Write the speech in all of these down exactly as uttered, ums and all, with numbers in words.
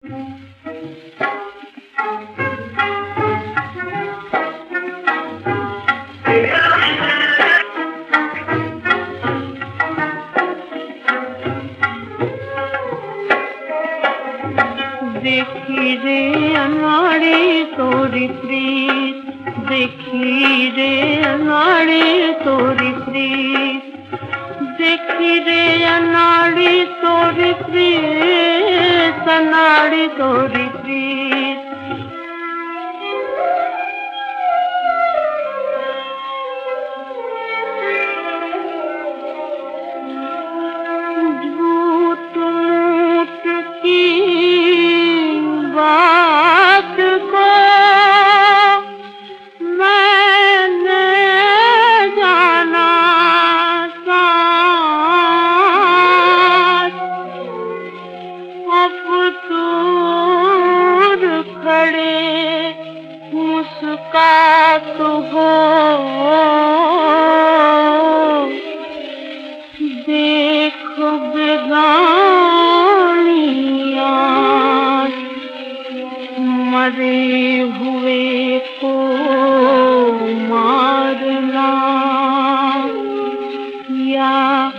देखी रे अनाड़ी तोरी प्रीत, देखी रे अनाड़ी तोरी प्रीत, देखी रे अनाड़ी तोरी प्रीत, अनाड़ी तोरी प्रीत। झूठ मूठ की बात को मैंने जाना साथ, अब दूर खड़े मुस्कुरात हो, देखो बेगानियाँ मरे हुए को मारना, या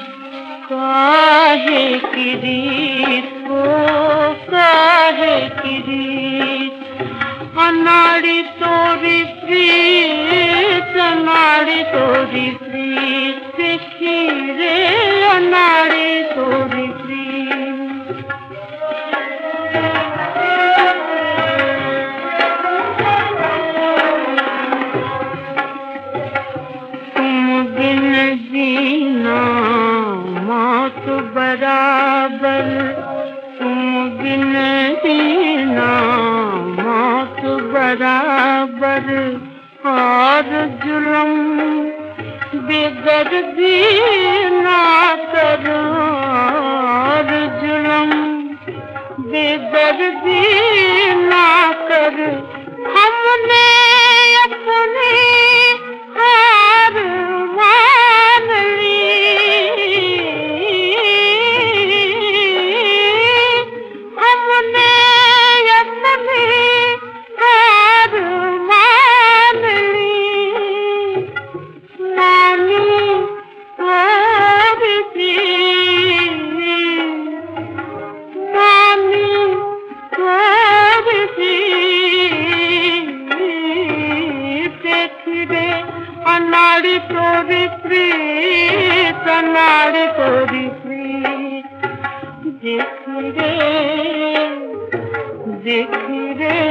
काहे की रीत को काहे की रीत। अनाड़ी तोरी प्रीत, अनाड़ी तोरी प्रीत, देखी रे अनाड़ी तोरी प्रीत। तुम बिन जीना मौत बराबर, तुम बिन जीना मौत बराबर, और जुल्म बेदर्दी ना करो, और जुल्म बेदर्दी ना कर। हमने अपनी हार मान ली, हमने अपनी हार मान ली। मानी थोड़ी सी, मानी थोड़ी सी, देखी रे अनाड़ी तोरी प्रीत, अनाड़ी तोरी प्रीत, देखी रे देखी रे